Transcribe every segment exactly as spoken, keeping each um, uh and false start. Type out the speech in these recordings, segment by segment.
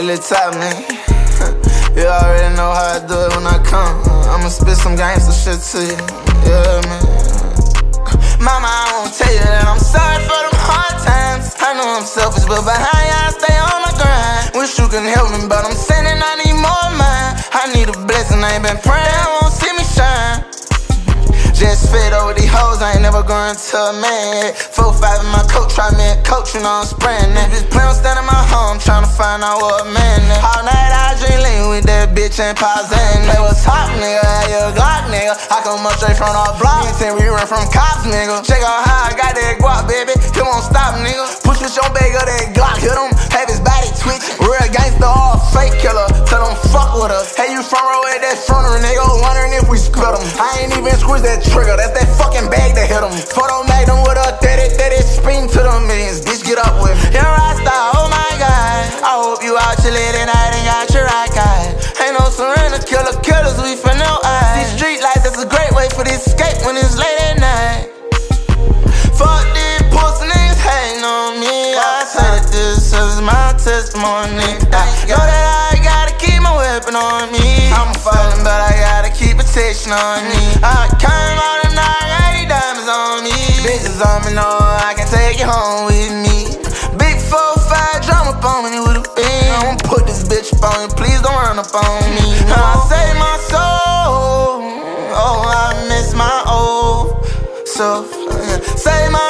little top, man. You already know how I do it when I come. I'ma spit some gangsta shit to you. Yeah, man. Mama, I won't tell you that I'm sorry for them hard times. I know I'm selfish, but behind you I stay on my grind. Wish you can help me, but I'm sinning, I need more of mine. I need a blessing, I ain't been praying, they won't see me shine. Just fed over these hoes, I ain't never going to a man. Four, five in my coat, try me a coach, you know I'm spraying that. Bitch play on stand in my home, tryna find out what a man is. All night I drink lean with that bitch and pause and play with top, nigga, had your Glock, nigga. I come up straight from the block, me and ten we run from cops, nigga. Check out how I got that guap, baby, come on stop, nigga. Push with your bag of that Glock, hit him, have his body twitch. Real gangsta, all fake killer, tell them fuck with us. Hey, you front row at that front row, nigga, wondering if we split them. I ain't even squeeze that trigger, that's that fucking bag that hit him. Photo made them with a thirty, thirty, spin to the millions, bitch get up with me. You're a rockstar, oh my god. I hope you out your late night and got your rock eye. Ain't no surrender, killer killers, we for no eyes. These street lights, that's a great way for this escape when it's late at night. Fuck these pussy niggas hating on me. I say that this is my testimony. I know that I gotta keep my weapon on me. I'm falling, but I gotta keep protection on me. I came out and I got these diamonds on me. Bitches on me, know I can take you home with me. Big four, five, drum up on me with a beam. I'ma put this bitch up on you, please don't run up on me. Now I save my soul, oh I miss my old self. Save my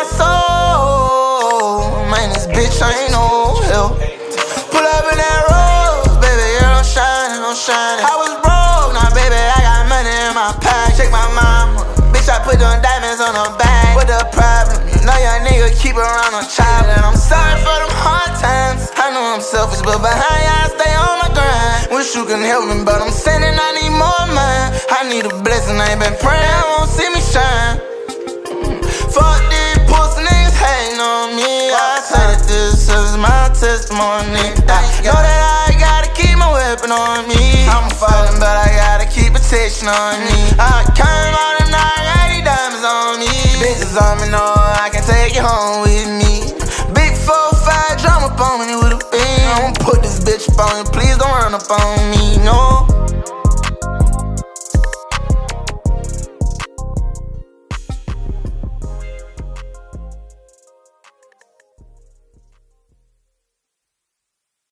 soul, man, this bitch ain't no help. Pull up in that rose, baby, girl, I'm shining, I'm shining. I was broke, now baby, I got money in my pocket. Check my mama, bitch, I put them diamonds on her back. What the problem? You know your nigga keep around on child. And I'm sorry for them hard times. I know I'm selfish, but behind you I stay on my grind. Wish you can help me, but I'm sinning, I need more of mine. I need a blessing, I ain't been praying, they won't see me shine. Fuck these pussy niggas hating on me. I say that this is my testimony. I know that I gotta keep my weapon on me. I'm falling, but I gotta keep protection on me. I came out and I got these diamonds on me. Bitches on me, know I can take you home with me. Big four, five, drum up on me with a beam. I'ma put this bitch up on you, please don't run up on me, no.